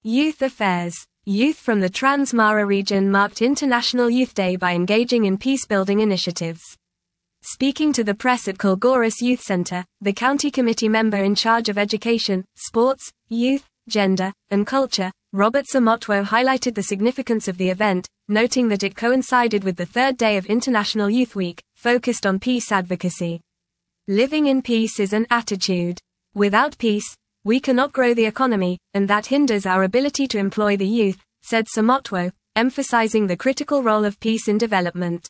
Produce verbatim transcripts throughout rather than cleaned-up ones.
Youth Affairs. Youth from the Trans-Mara region marked International Youth Day by engaging in peace-building initiatives. Speaking to the press at Kilgoris Youth Centre, the county committee member in charge of education, sports, youth, gender, and culture, Robert Samotwo highlighted the significance of the event, noting that it coincided with the third day of International Youth Week, focused on peace advocacy. Living in peace is an attitude. Without peace, we cannot grow the economy, and that hinders our ability to employ the youth, said Samotwo, emphasizing the critical role of peace in development.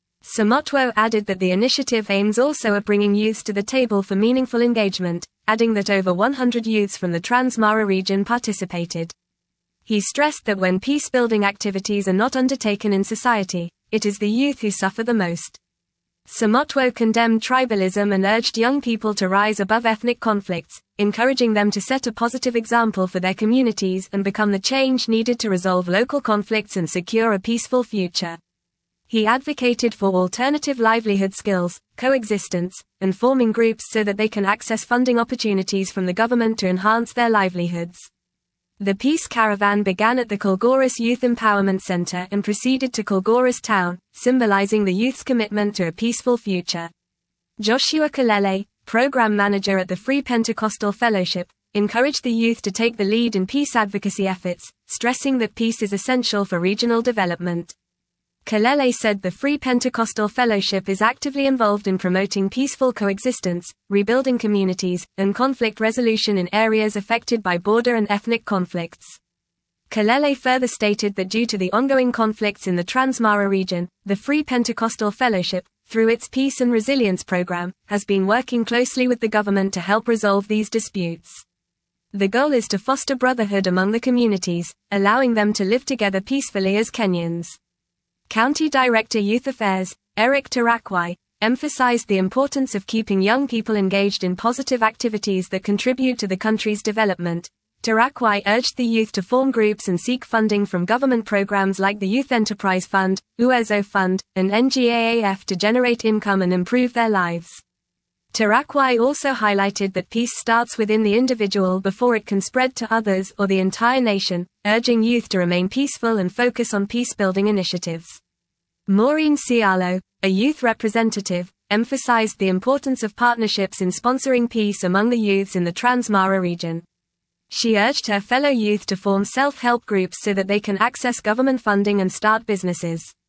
Samotwo added that the initiative aims also at bringing youths to the table for meaningful engagement, adding that over one hundred youths from the Trans-Mara region participated. He stressed that when peace-building activities are not undertaken in society, it is the youth who suffer the most. Samotwo condemned tribalism and urged young people to rise above ethnic conflicts, encouraging them to set a positive example for their communities and become the change needed to resolve local conflicts and secure a peaceful future. He advocated for alternative livelihood skills, coexistence, and forming groups so that they can access funding opportunities from the government to enhance their livelihoods. The Peace Caravan began at the Kilgoris Youth Empowerment Centre and proceeded to Kilgoris Town, symbolising the youth's commitment to a peaceful future. Joshua Kalele, Programme Manager at the Free Pentecostal Fellowship, encouraged the youth to take the lead in peace advocacy efforts, stressing that peace is essential for regional development. Kalele said the Free Pentecostal Fellowship is actively involved in promoting peaceful coexistence, rebuilding communities, and conflict resolution in areas affected by border and ethnic conflicts. Kalele further stated that due to the ongoing conflicts in the Trans-Mara region, the Free Pentecostal Fellowship, through its Peace and Resilience program, has been working closely with the government to help resolve these disputes. The goal is to foster brotherhood among the communities, allowing them to live together peacefully as Kenyans. County Director Youth Affairs, Eric Tarakwai, emphasized the importance of keeping young people engaged in positive activities that contribute to the country's development. Tarakwai urged the youth to form groups and seek funding from government programs like the Youth Enterprise Fund, Uwezo Fund, and N G A A F to generate income and improve their lives. Tarakwai also highlighted that peace starts within the individual before it can spread to others or the entire nation, urging youth to remain peaceful and focus on peace-building initiatives. Maureen Cialo, a youth representative, emphasized the importance of partnerships in sponsoring peace among the youths in the Trans-Mara region. She urged her fellow youth to form self-help groups so that they can access government funding and start businesses.